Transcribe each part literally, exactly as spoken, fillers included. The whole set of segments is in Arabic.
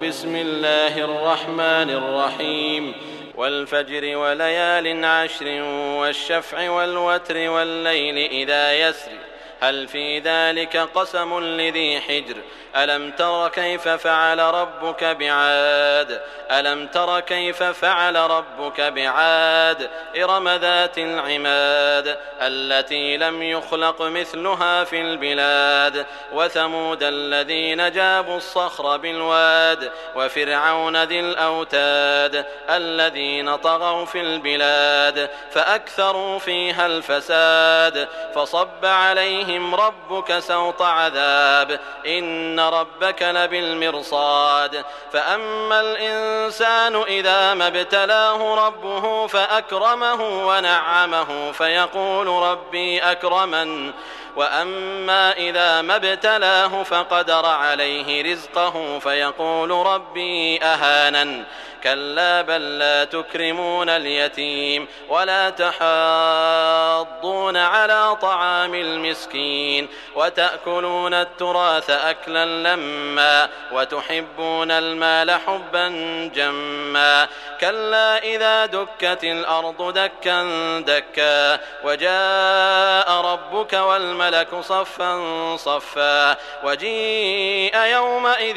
بسم الله الرحمن الرحيم والفجر وليال عشر والشفع والوتر والليل إذا يسر هل في ذلك قسم لذي حجر ألم تر كيف فعل ربك بعاد ألم تر كيف فعل ربك بعاد إرم ذات العماد التي لم يخلق مثلها في البلاد وثمود الذين جابوا الصخر بالواد وفرعون ذي الأوتاد الذين طغوا في البلاد فأكثروا فيها الفساد فصب عليهم ربك سوط عذاب إن ربك لبالمرصاد فأما الإنسان إذا ما ابتلاه ربه فأكرمه ونعمه فيقول ربي أكرمن وأما إذا ما ابتلاه فقدر عليه رزقه فيقول ربي أهانن كلا بل لا تكرمون اليتيم ولا تحاضون على طعام المسكين وتأكلون التراث أكلا لما وتحبون المال حبا جما كلا إذا دكت الأرض دكا دكا وجاء ربك والملك صفا صفا وجيء يومئذ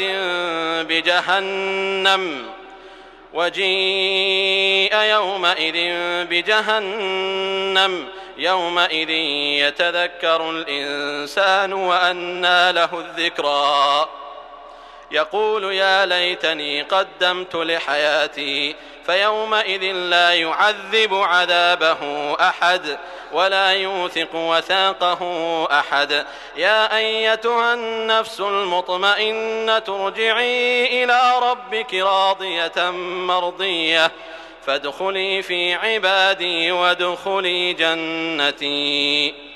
بجهنم وجيء يومئذ بجهنم يومئذ يتذكر الإنسان وأنى له الذكرى يقول يا ليتني قدمت لحياتي فيومئذ لا يعذب عذابه أحد ولا يوثق وثاقه أحد يا أيتها النفس المطمئنة ارجعي إلى ربك راضية مرضية فادخلي في عبادي وادخلي جنتي.